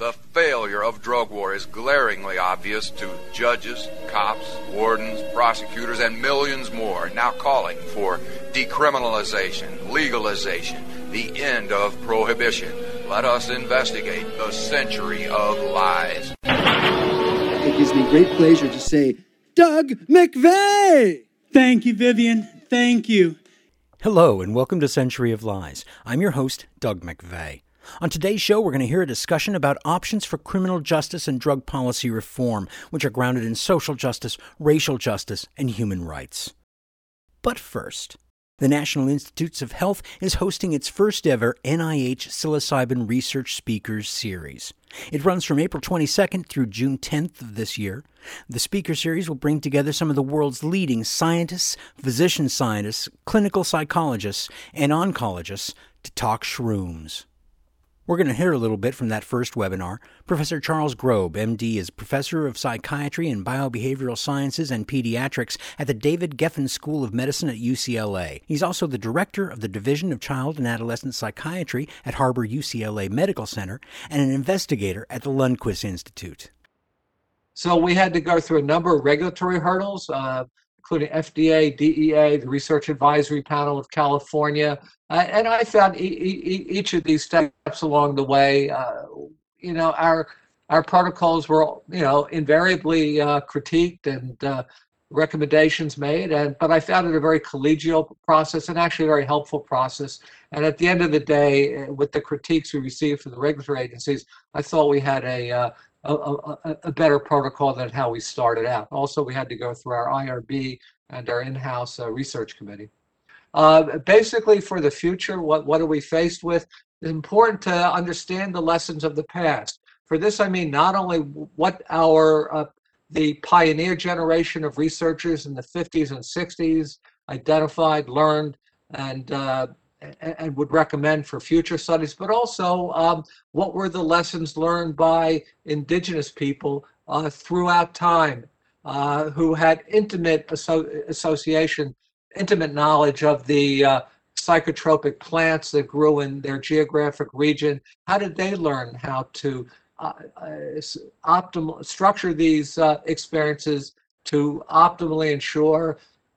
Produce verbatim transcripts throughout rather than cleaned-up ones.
The failure of drug war is glaringly obvious to judges, cops, wardens, prosecutors, and millions more now calling for decriminalization, legalization, the end of prohibition. Let us investigate the century of lies. It gives me great pleasure to say, Doug McVeigh! Thank you, Vivian. Thank you. Hello, and welcome to Century of Lies. I'm your host, Doug McVeigh. On today's show, we're going to hear a discussion about options for criminal justice and drug policy reform, which are grounded in social justice, racial justice, and human rights. But first, the National Institutes of Health is hosting its first ever N I H Psilocybin Research Speakers Series. It runs from April twenty-second through June tenth of this year. The speaker series will bring together some of the world's leading scientists, physician scientists, clinical psychologists, and oncologists to talk shrooms. We're going to hear a little bit from that first webinar. Professor Charles Grob, M D, is Professor of Psychiatry and Biobehavioral Sciences and Pediatrics at the David Geffen School of Medicine at U C L A. He's also the Director of the Division of Child and Adolescent Psychiatry at Harbor U C L A Medical Center and an investigator at the Lundquist Institute. So we had to go through a number of regulatory hurdles, uh, including F D A, D E A, the Research Advisory Panel of California. Uh, and I found e- e- each of these steps along the way, uh, you know, our our protocols were, you know, invariably uh, critiqued and uh, recommendations made. And but I found it a very collegial process and actually a very helpful process. And at the end of the day, with the critiques we received from the regulatory agencies, I thought we had a uh, A, a, a better protocol than how we started out. Also, we had to go through our I R B and our in-house uh, research committee. Uh, basically, for the future, what, what are we faced with? It's important to understand the lessons of the past. For this, I mean not only what our uh, the pioneer generation of researchers in the fifties and sixties identified, learned, and uh, and would recommend for future studies, but also um, what were the lessons learned by indigenous people uh, throughout time uh, who had intimate asso- association, intimate knowledge of the uh, psychotropic plants that grew in their geographic region. How did they learn how to uh, uh, optimal, structure these uh, experiences to optimally ensure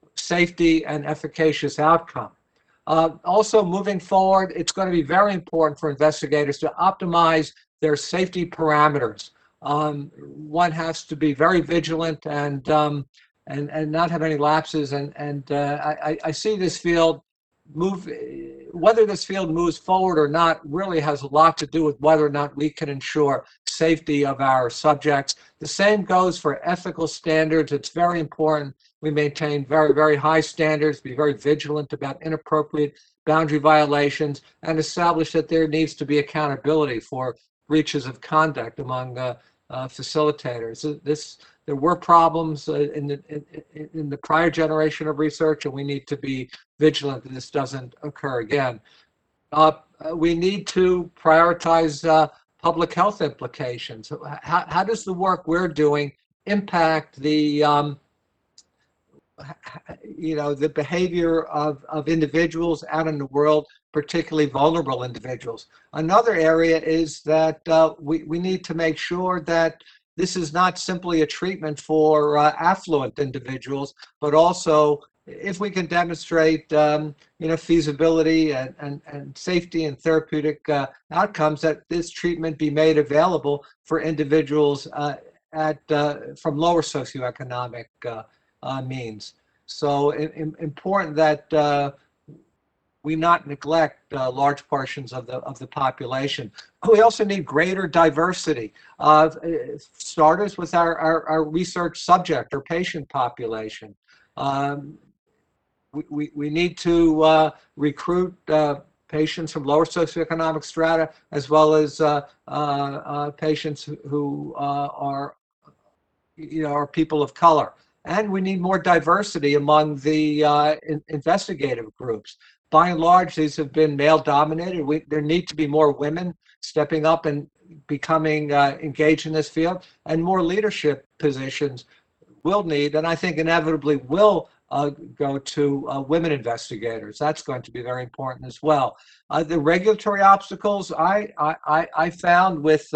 safety and efficacious outcome? Uh, also, moving forward, it's going to be very important for investigators to optimize their safety parameters. Um, one has to be very vigilant and um, and and not have any lapses. And and uh, I, I see this field move. Whether this field moves forward or not really has a lot to do with whether or not we can ensure safety of our subjects. The same goes for ethical standards. It's very important we maintain very, very high standards, be very vigilant about inappropriate boundary violations, and establish that there needs to be accountability for breaches of conduct among uh, uh, facilitators. This, there were problems uh, in, the, in, in the prior generation of research, and we need to be vigilant that this doesn't occur again. Uh, we need to prioritize uh, public health implications. How, how does the work we're doing impact the um, you know, the behavior of, of individuals out in the world, particularly vulnerable individuals? Another area is that uh, we, we need to make sure that this is not simply a treatment for uh, affluent individuals, but also if we can demonstrate, um, you know, feasibility and, and, and safety and therapeutic uh, outcomes, that this treatment be made available for individuals uh, at uh, from lower socioeconomic uh, Uh, means. So it, it, important that uh, we not neglect uh, large portions of the of the population. We also need greater diversity. Uh, starters with our, our, our research subject or patient population. Um, we, we, we need to uh, recruit uh, patients from lower socioeconomic strata, as well as uh, uh, uh, patients who, who uh, are, you know, are people of color. And we need more diversity among the uh, in, investigative groups. By and large, these have been male-dominated. We, there need to be more women stepping up and becoming uh, engaged in this field, and more leadership positions will need, and I think inevitably will uh, go to uh, women investigators. That's going to be very important as well. Uh, the regulatory obstacles I I, I found with uh,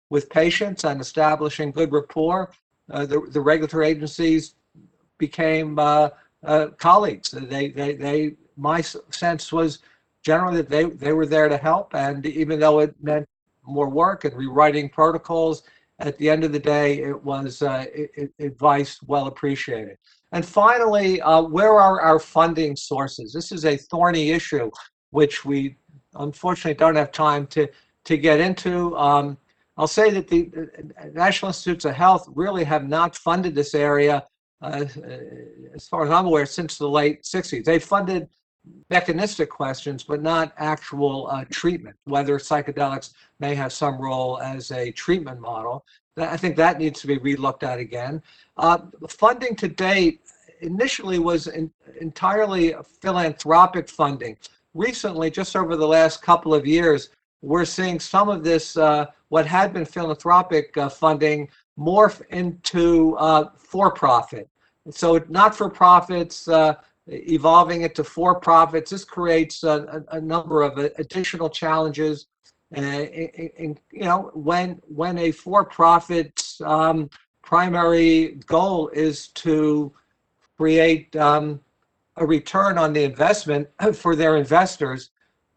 with patients and establishing good rapport, uh, the, the regulatory agencies became uh, uh, colleagues. They, they, they, my sense was generally that they, they were there to help, and even though it meant more work and rewriting protocols, at the end of the day, it was uh, it, advice well appreciated. And finally, uh, where are our funding sources? This is a thorny issue, which we unfortunately don't have time to, to get into. Um, I'll say that the National Institutes of Health really have not funded this area, uh, as far as I'm aware, since the late sixties. They funded mechanistic questions, but not actual uh, treatment, whether psychedelics may have some role as a treatment model. I think that needs to be relooked at again. Uh, funding to date initially was in, entirely philanthropic funding. Recently, just over the last couple of years, we're seeing some of this, uh, what had been philanthropic uh, funding, morph into uh, for-profit. So not-for-profits, uh, evolving into for-profits. This creates a, a, a number of additional challenges. Uh, in, in, you know, when when a for-profit's um, primary goal is to create um, a return on the investment for their investors,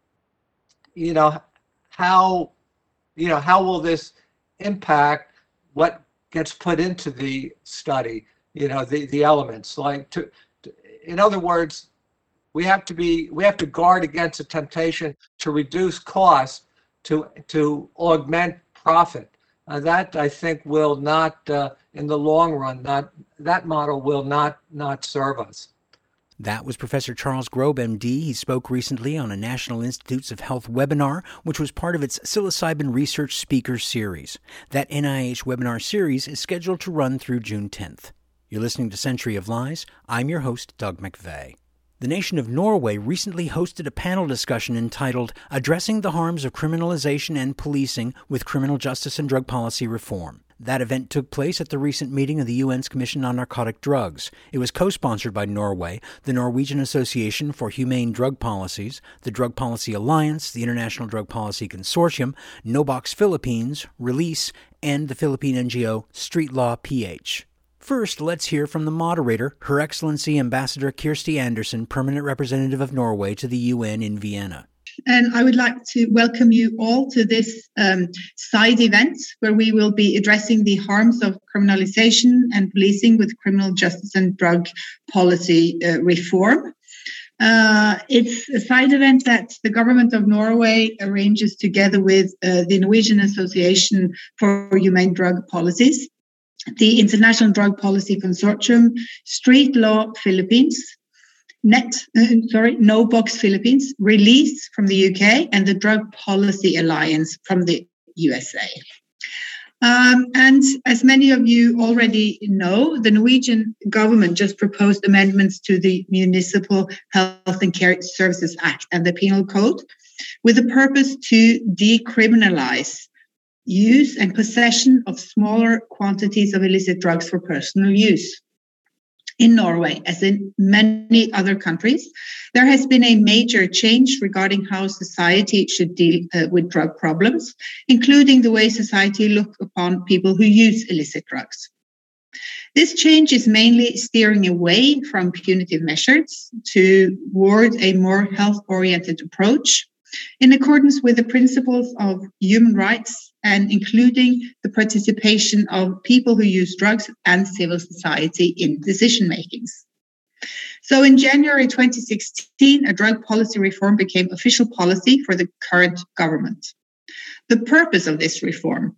you know, how you know how will this impact what gets put into the study? You know, the the elements like to. In other words, we have to be we have to guard against the temptation to reduce costs to to augment profit. Uh, that I think will not, uh, in the long run, not that model will not not serve us. That was Professor Charles Grob, M D. He spoke recently on a National Institutes of Health webinar, which was part of its psilocybin research speaker series. That N I H webinar series is scheduled to run through June tenth. You're listening to Century of Lies. I'm your host, Doug McVeigh. The nation of Norway recently hosted a panel discussion entitled Addressing the Harms of Criminalization and Policing with Criminal Justice and Drug Policy Reform. That event took place at the recent meeting of the U N's Commission on Narcotic Drugs. It was co-sponsored by Norway, the Norwegian Association for Humane Drug Policies, the Drug Policy Alliance, the International Drug Policy Consortium, NOBOX Philippines, Release, and the Philippine N G O Street Law P H. First, let's hear from the moderator, Her Excellency Ambassador Kirsti Andersen, Permanent Representative of Norway to the U N in Vienna. And I would like to welcome you all to this um, side event where we will be addressing the harms of criminalization and policing with criminal justice and drug policy uh, reform. Uh, it's a side event that the government of Norway arranges together with uh, the Norwegian Association for Humane Drug Policies, the International Drug Policy Consortium, Street Law Philippines, Net, uh, sorry, NOBOX Philippines, Release from the U K, and the Drug Policy Alliance from the U S A. Um, and as many of you already know, the Norwegian government just proposed amendments to the Municipal Health and Care Services Act and the Penal Code with the purpose to decriminalize use and possession of smaller quantities of illicit drugs for personal use. In Norway, as in many other countries, there has been a major change regarding how society should deal uh, with drug problems, including the way society looks upon people who use illicit drugs. This change is mainly steering away from punitive measures toward a more health-oriented approach, in accordance with the principles of human rights and including the participation of people who use drugs and civil society in decision makings. So in January twenty sixteen, a drug policy reform became official policy for the current government. The purpose of this reform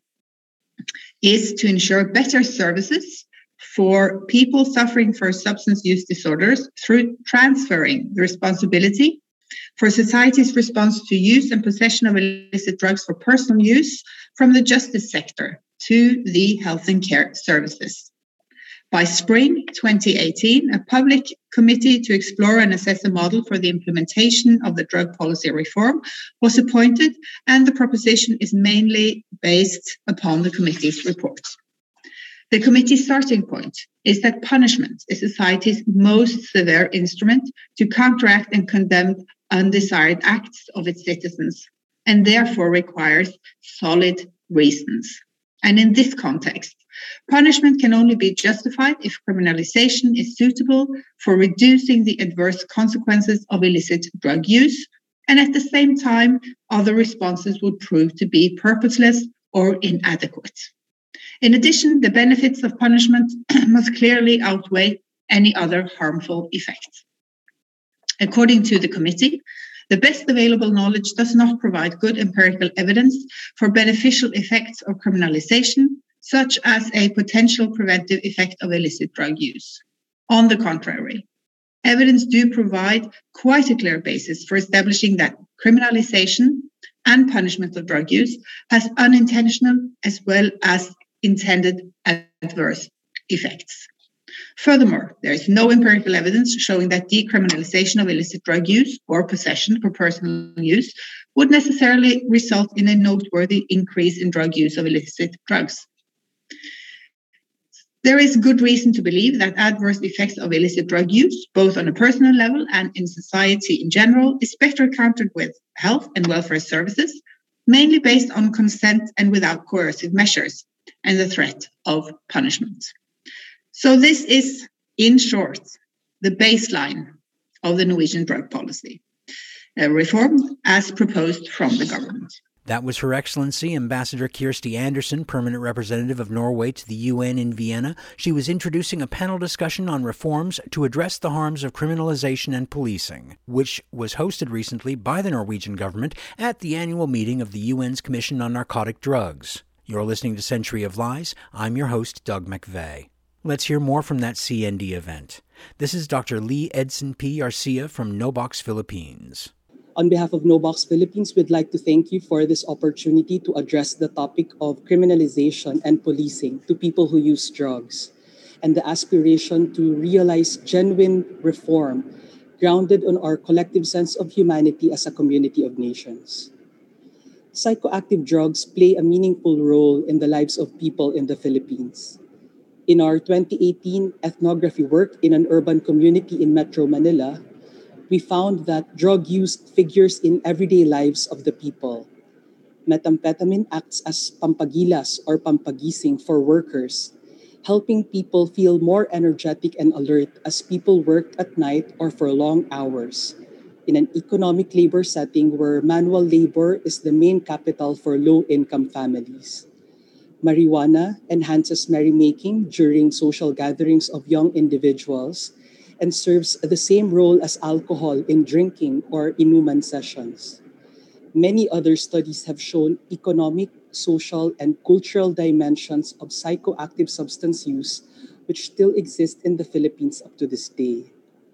is to ensure better services for people suffering from substance use disorders through transferring the responsibility for society's response to use and possession of illicit drugs for personal use from the justice sector to the health and care services. By spring twenty eighteen, a public committee to explore and assess a model for the implementation of the drug policy reform was appointed, and the proposition is mainly based upon the committee's report. The committee's starting point is that punishment is society's most severe instrument to counteract and condemn undesired acts of its citizens, and therefore requires solid reasons. And in this context, punishment can only be justified if criminalization is suitable for reducing the adverse consequences of illicit drug use, and at the same time, other responses would prove to be purposeless or inadequate. In addition, the benefits of punishment must clearly outweigh any other harmful effects. According to the committee, the best available knowledge does not provide good empirical evidence for beneficial effects of criminalization, such as a potential preventive effect of illicit drug use. On the contrary, evidence do provide quite a clear basis for establishing that criminalization and punishment of drug use has unintentional as well as intended adverse effects. Furthermore, there is no empirical evidence showing that decriminalization of illicit drug use or possession for personal use would necessarily result in a noteworthy increase in drug use of illicit drugs. There is good reason to believe that adverse effects of illicit drug use, both on a personal level and in society in general, is better countered with health and welfare services, mainly based on consent and without coercive measures, and the threat of punishment. So this is, in short, the baseline of the Norwegian drug policy uh, reform as proposed from the government. That was Her Excellency Ambassador Kirsti Andersen, Permanent Representative of Norway to the U N in Vienna. She was introducing a panel discussion on reforms to address the harms of criminalization and policing, which was hosted recently by the Norwegian government at the annual meeting of the U N's Commission on Narcotic Drugs. You're listening to Century of Lies. I'm your host, Doug McVeigh. Let's hear more from that C N D event. This is Doctor Lee Edson P. Arcia from NOBOX Philippines. On behalf of NOBOX Philippines, we'd like to thank you for this opportunity to address the topic of criminalization and policing to people who use drugs, and the aspiration to realize genuine reform grounded on our collective sense of humanity as a community of nations. Psychoactive drugs play a meaningful role in the lives of people in the Philippines. In our twenty eighteen ethnography work in an urban community in Metro Manila, we found that drug use figures in everyday lives of the people. Methamphetamine acts as pampagilas or pampagising for workers, helping people feel more energetic and alert as people worked at night or for long hours, in an economic labor setting where manual labor is the main capital for low-income families. Marijuana enhances merrymaking during social gatherings of young individuals and serves the same role as alcohol in drinking or inuman sessions. Many other studies have shown economic, social, and cultural dimensions of psychoactive substance use, which still exist in the Philippines up to this day.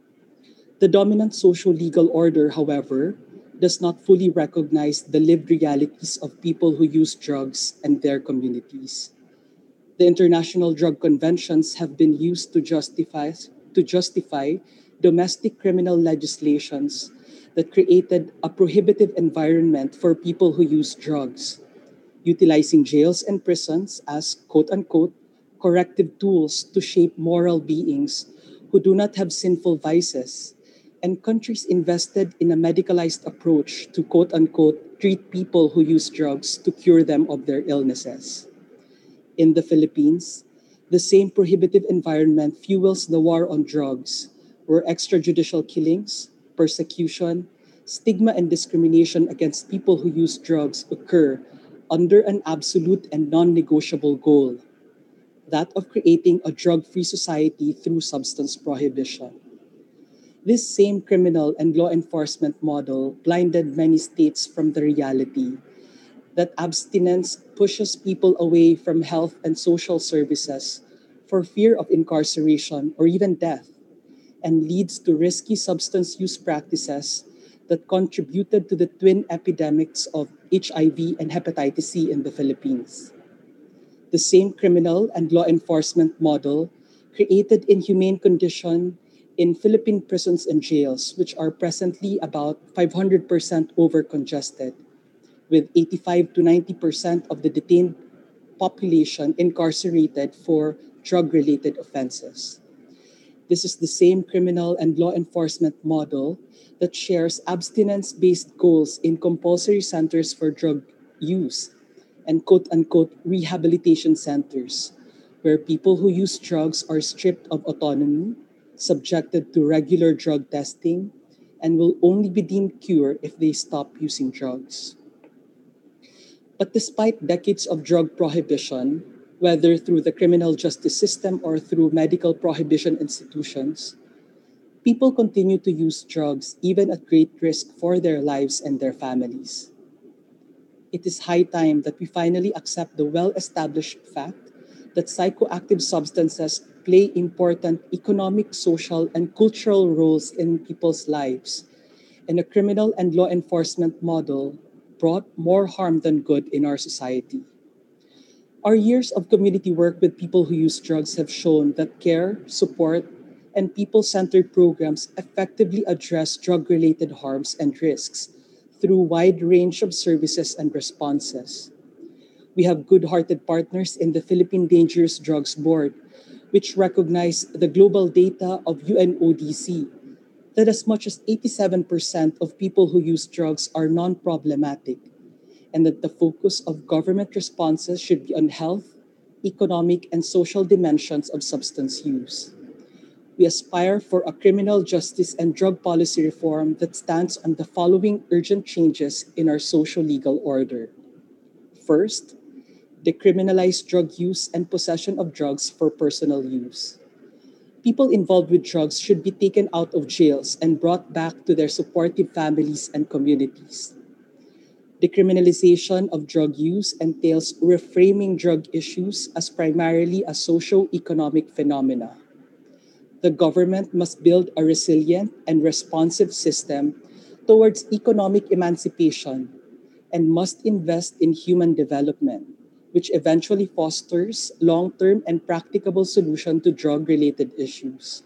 The dominant social-legal order, however, does not fully recognize the lived realities of people who use drugs and their communities. The international drug conventions have been used to justify, to justify domestic criminal legislations that created a prohibitive environment for people who use drugs, utilizing jails and prisons as quote-unquote corrective tools to shape moral beings who do not have sinful vices, and countries invested in a medicalized approach to quote-unquote treat people who use drugs to cure them of their illnesses. In the Philippines, the same prohibitive environment fuels the war on drugs, where extrajudicial killings, persecution, stigma, and discrimination against people who use drugs occur under an absolute and non-negotiable goal, that of creating a drug-free society through substance prohibition. This same criminal and law enforcement model blinded many states from the reality that abstinence pushes people away from health and social services for fear of incarceration or even death, and leads to risky substance use practices that contributed to the twin epidemics of H I V and hepatitis C in the Philippines. The same criminal and law enforcement model created inhumane conditions in Philippine prisons and jails, which are presently about five hundred percent over-congested, with eighty-five to ninety percent of the detained population incarcerated for drug-related offenses. This is the same criminal and law enforcement model that shares abstinence-based goals in compulsory centers for drug use and quote-unquote rehabilitation centers, where people who use drugs are stripped of autonomy, subjected to regular drug testing, and will only be deemed cured if they stop using drugs. But despite decades of drug prohibition, whether through the criminal justice system or through medical prohibition institutions, people continue to use drugs even at great risk for their lives and their families. It is high time that we finally accept the well-established fact that psychoactive substances play important economic, social, and cultural roles in people's lives, and a criminal and law enforcement model brought more harm than good in our society. Our years of community work with people who use drugs have shown that care, support, and people-centered programs effectively address drug-related harms and risks through a wide range of services and responses. We have good-hearted partners in the Philippine Dangerous Drugs Board, which recognize the global data of U N O D C that as much as eighty-seven percent of people who use drugs are non-problematic, and that the focus of government responses should be on health, economic, and social dimensions of substance use. We aspire for a criminal justice and drug policy reform that stands on the following urgent changes in our social-legal order. First, decriminalize drug use and possession of drugs for personal use. People involved with drugs should be taken out of jails and brought back to their supportive families and communities. Decriminalization of drug use entails reframing drug issues as primarily a socio-economic phenomena. The government must build a resilient and responsive system towards economic emancipation and must invest in human development, which eventually fosters long-term and practicable solutions to drug-related issues.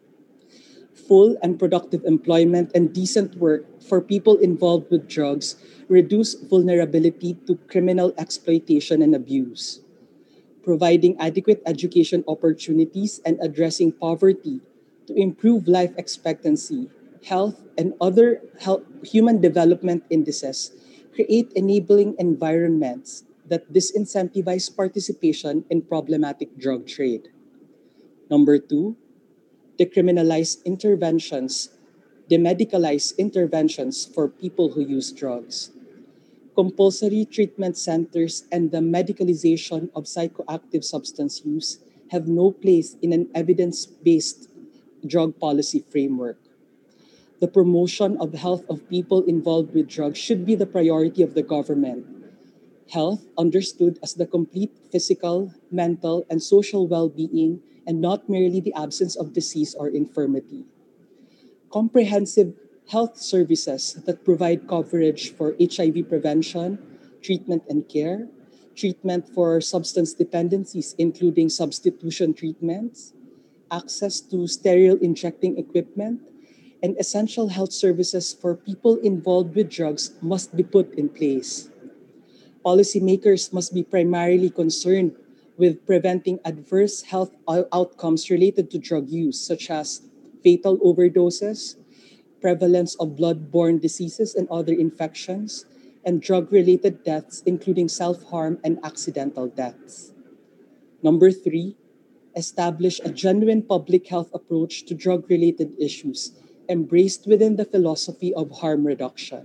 Full and productive employment and decent work for people involved with drugs reduce vulnerability to criminal exploitation and abuse. Providing adequate education opportunities and addressing poverty to improve life expectancy, health, and other health, human development indices create enabling environments that disincentivize participation in problematic drug trade. Number two, decriminalize interventions, demedicalize interventions for people who use drugs. Compulsory treatment centers and the medicalization of psychoactive substance use have no place in an evidence-based drug policy framework. The promotion of the health of people involved with drugs should be the priority of the government. Health understood as the complete physical, mental, and social well-being and not merely the absence of disease or infirmity. Comprehensive health services that provide coverage for H I V prevention, treatment and care, treatment for substance dependencies including substitution treatments, access to sterile injecting equipment, and essential health services for people involved with drugs must be put in place. Policymakers must be primarily concerned with preventing adverse health outcomes related to drug use, such as fatal overdoses, prevalence of blood-borne diseases and other infections, and drug-related deaths, including self-harm and accidental deaths. Number three, establish a genuine public health approach to drug-related issues embraced within the philosophy of harm reduction.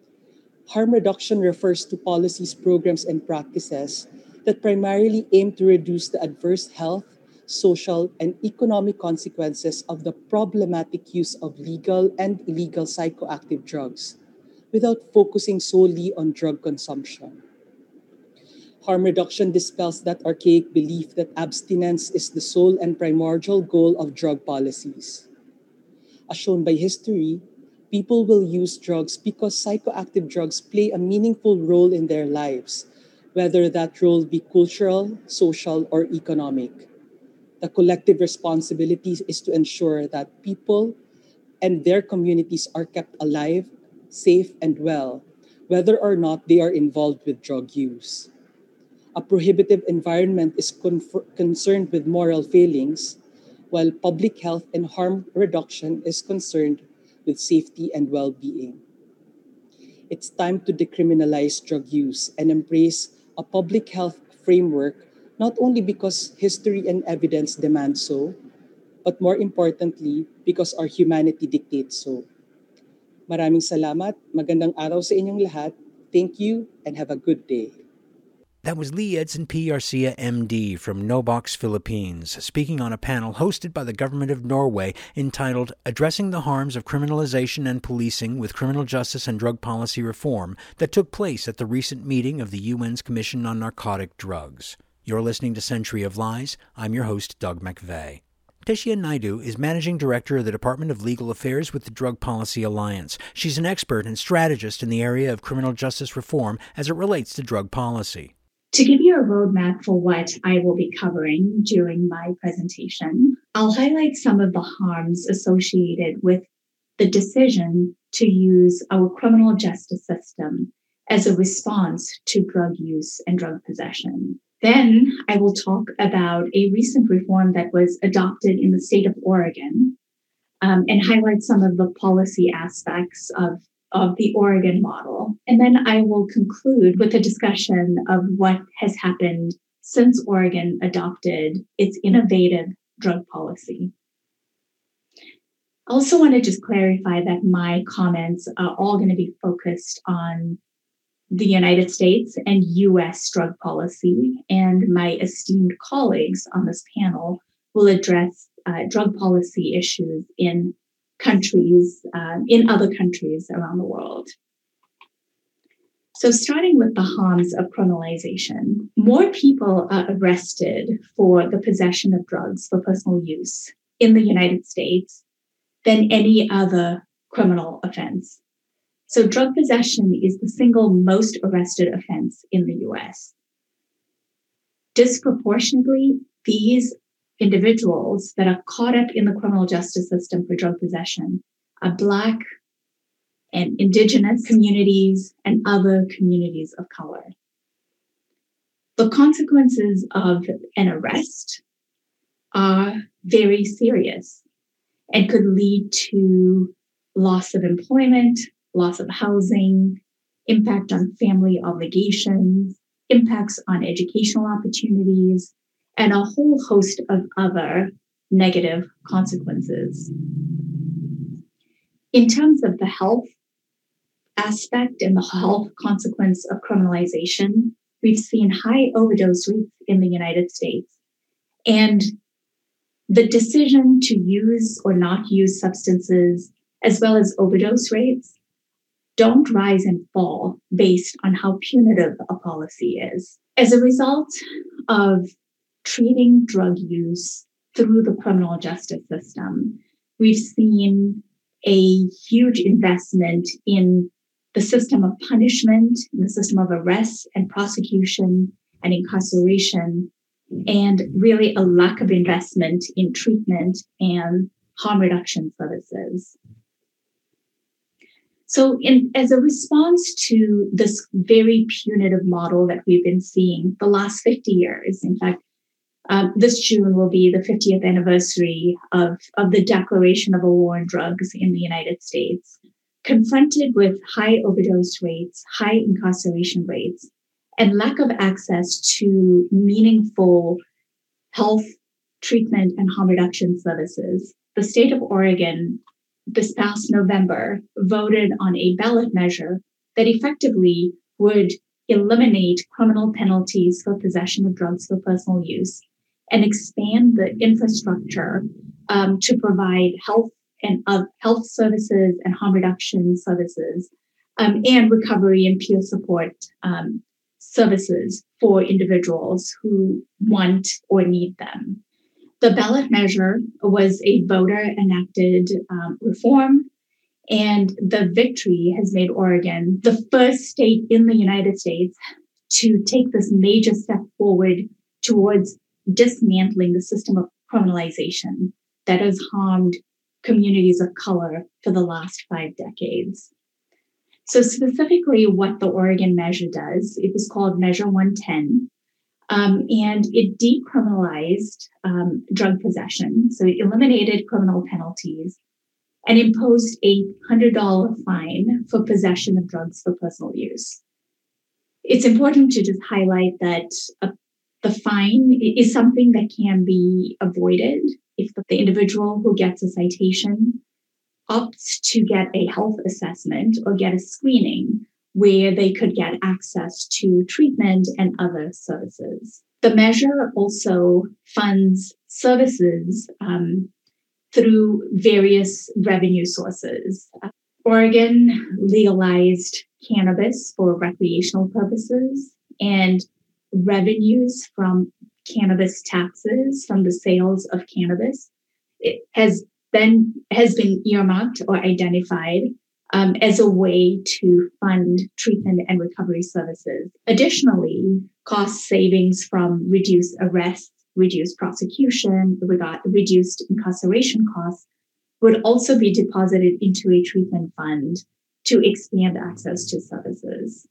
Harm reduction refers to policies, programs, and practices that primarily aim to reduce the adverse health, social, and economic consequences of the problematic use of legal and illegal psychoactive drugs without focusing solely on drug consumption. Harm reduction dispels that archaic belief that abstinence is the sole and primordial goal of drug policies. As shown by history, people will use drugs because psychoactive drugs play a meaningful role in their lives, whether that role be cultural, social, or economic. The collective responsibility is to ensure that people and their communities are kept alive, safe, and well, whether or not they are involved with drug use. A prohibitive environment is confer- concerned with moral failings, while public health and harm reduction is concerned with safety and well-being. It's time to decriminalize drug use and embrace a public health framework, not only because history and evidence demand so, but more importantly, because our humanity dictates so. Maraming salamat, magandang araw sa inyong lahat. Thank you and have a good day. That was Lee Edson P. Garcia, M D, from Nobox, Philippines, speaking on a panel hosted by the government of Norway entitled Addressing the Harms of Criminalization and Policing with Criminal Justice and Drug Policy Reform that took place at the recent meeting of the U N's Commission on Narcotic Drugs. You're listening to Century of Lies. I'm your host, Doug McVeigh. Teshia Naidu is Managing Director of the Department of Legal Affairs with the Drug Policy Alliance. She's an expert and strategist in the area of criminal justice reform as it relates to drug policy. To give you a roadmap for what I will be covering during my presentation, I'll highlight some of the harms associated with the decision to use our criminal justice system as a response to drug use and drug possession. Then I will talk about a recent reform that was adopted in the state of Oregon um, and highlight some of the policy aspects of of the Oregon model. And then I will conclude with a discussion of what has happened since Oregon adopted its innovative drug policy. I also want to just clarify that my comments are all going to be focused on the United States and U S drug policy, and my esteemed colleagues on this panel will address uh, drug policy issues in countries, um, in other countries around the world. So starting with the harms of criminalization, more people are arrested for the possession of drugs for personal use in the United States than any other criminal offense. So drug possession is the single most arrested offense in the U S. Disproportionately, these individuals that are caught up in the criminal justice system for drug possession are Black and Indigenous communities and other communities of color. The consequences of an arrest are very serious and could lead to loss of employment, loss of housing, impact on family obligations, impacts on educational opportunities, and a whole host of other negative consequences. In terms of the health aspect and the health consequence of criminalization, we've seen high overdose rates in the United States. And the decision to use or not use substances, as well as overdose rates, don't rise and fall based on how punitive a policy is. As a result of treating drug use through the criminal justice system, we've seen a huge investment in the system of punishment, in the system of arrest and prosecution and incarceration, and really a lack of investment in treatment and harm reduction services. So in, as a response to this very punitive model that we've been seeing the last fifty years, in fact, Um, this June will be the fiftieth anniversary of, of the declaration of a war on drugs in the United States. Confronted with high overdose rates, high incarceration rates, and lack of access to meaningful health, treatment, and harm reduction services, the state of Oregon this past November voted on a ballot measure that effectively would eliminate criminal penalties for possession of drugs for personal use and expand the infrastructure um, to provide health and uh, health services and harm reduction services um, and recovery and peer support um, services for individuals who want or need them. The ballot measure was a voter-enacted um, reform, and the victory has made Oregon the first state in the United States to take this major step forward towards dismantling the system of criminalization that has harmed communities of color for the last five decades. So specifically what the Oregon measure does, it was called Measure one ten, um, and it decriminalized um, drug possession. So it eliminated criminal penalties and imposed a one hundred dollars fine for possession of drugs for personal use. it's important to just highlight that a, the fine is something that can be avoided if the, the individual who gets a citation opts to get a health assessment or get a screening where they could get access to treatment and other services. The measure also funds services um, through various revenue sources. Oregon legalized cannabis for recreational purposes, and revenues from cannabis taxes from the sales of cannabis it has been has been earmarked or identified um, as a way to fund treatment and recovery services. Additionally, cost savings from reduced arrests, reduced prosecution, reduced incarceration costs would also be deposited into a treatment fund to expand access to services.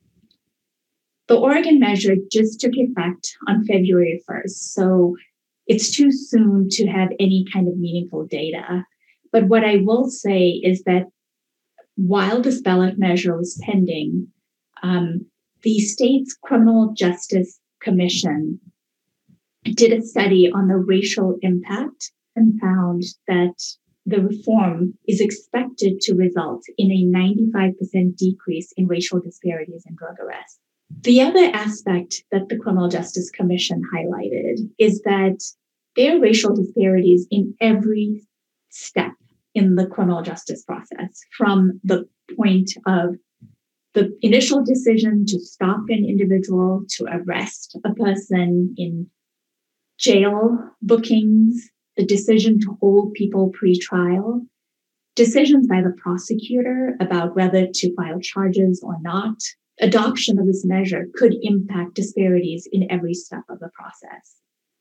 The Oregon measure just took effect on February first, so it's too soon to have any kind of meaningful data. But what I will say is that while this ballot measure was pending, um, the state's Criminal Justice Commission did a study on the racial impact and found that the reform is expected to result in a ninety-five percent decrease in racial disparities in drug arrests. The other aspect that the Criminal Justice Commission highlighted is that there are racial disparities in every step in the criminal justice process, from the point of the initial decision to stop an individual, to arrest a person, in jail bookings, the decision to hold people pre-trial, decisions by the prosecutor about whether to file charges or not. Adoption of this measure could impact disparities in every step of the process.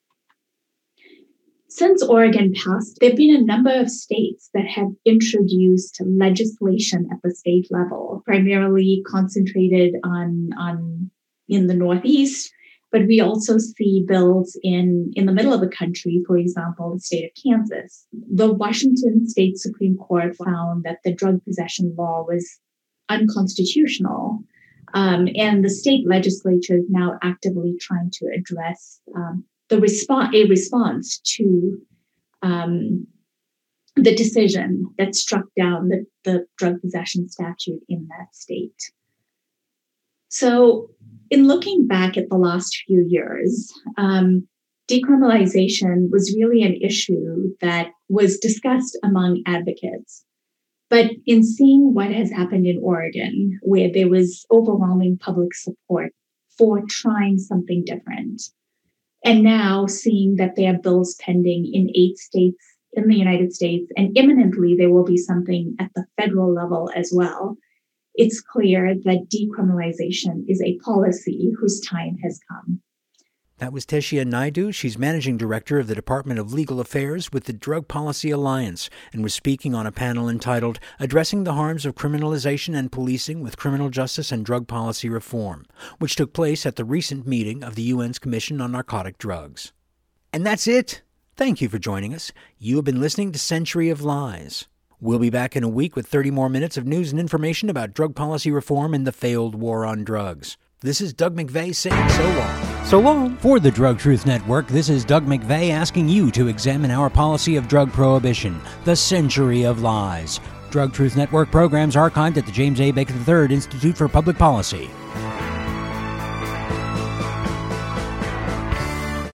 Since Oregon passed, there have been a number of states that have introduced legislation at the state level, primarily concentrated on, on in the Northeast, but we also see bills in, in the middle of the country, for example, the state of Kansas. The Washington State Supreme Court found that the drug possession law was unconstitutional. Um, and the state legislature is now actively trying to address um, the response, a response to um, the decision that struck down the, the drug possession statute in that state. So, in looking back at the last few years, um, decriminalization was really an issue that was discussed among advocates. But in seeing what has happened in Oregon, where there was overwhelming public support for trying something different, and now seeing that there are bills pending in eight states in the United States, and imminently there will be something at the federal level as well, it's clear that decriminalization is a policy whose time has come. That was Teshia Naidu. She's Managing Director of the Department of Legal Affairs with the Drug Policy Alliance and was speaking on a panel entitled Addressing the Harms of Criminalization and Policing with Criminal Justice and Drug Policy Reform, which took place at the recent meeting of the U N's Commission on Narcotic Drugs. And that's it. Thank you for joining us. You have been listening to Century of Lies. We'll be back in a week with thirty more minutes of news and information about drug policy reform and the failed war on drugs. This is Doug McVeigh saying so long. So long. For the Drug Truth Network, this is Doug McVeigh asking you to examine our policy of drug prohibition, the Century of Lies. Drug Truth Network programs archived at the James A. Baker the third Institute for Public Policy.